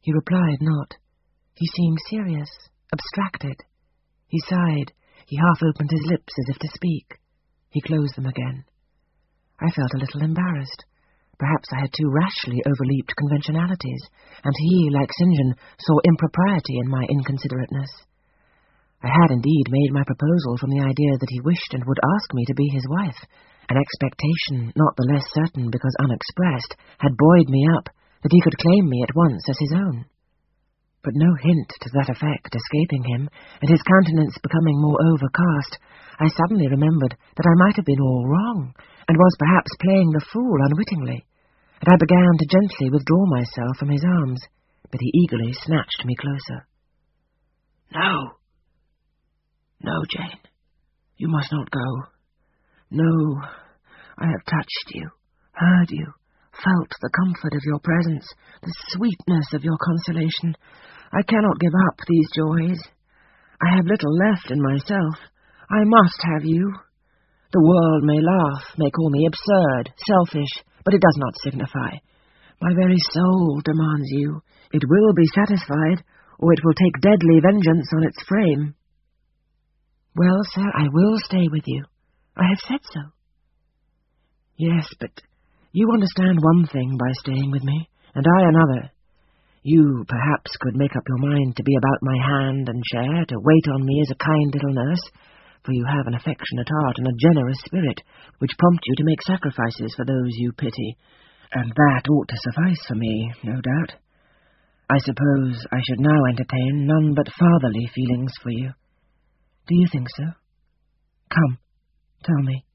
He replied not. He seemed serious, abstracted. He sighed. He half opened his lips as if to speak. He closed them again. I felt a little embarrassed. Perhaps I had too rashly overleaped conventionalities, and he, like St. John, saw impropriety in my inconsiderateness. I had indeed made my proposal from the idea that he wished and would ask me to be his wife. An expectation, not the less certain because unexpressed, had buoyed me up, that he could claim me at once as his own. But no hint to that effect escaping him, and his countenance becoming more overcast, I suddenly remembered that I might have been all wrong, and was perhaps playing the fool unwittingly, and I began to gently withdraw myself from his arms, but he eagerly snatched me closer. "No, no, Jane, you must not go. No, I have touched you, heard you, felt the comfort of your presence, the sweetness of your consolation. I cannot give up these joys. I have little left in myself. I must have you. The world may laugh, may call me absurd, selfish, but it does not signify. My very soul demands you. It will be satisfied, or it will take deadly vengeance on its frame." "Well, sir, I will stay with you. I have said so." "Yes, but you understand one thing by staying with me, and I another. You, perhaps, could make up your mind to be about my hand and chair, to wait on me as a kind little nurse, for you have an affectionate heart and a generous spirit, which prompt you to make sacrifices for those you pity, and that ought to suffice for me, no doubt. I suppose I should now entertain none but fatherly feelings for you. Do you think so? Come, tell me."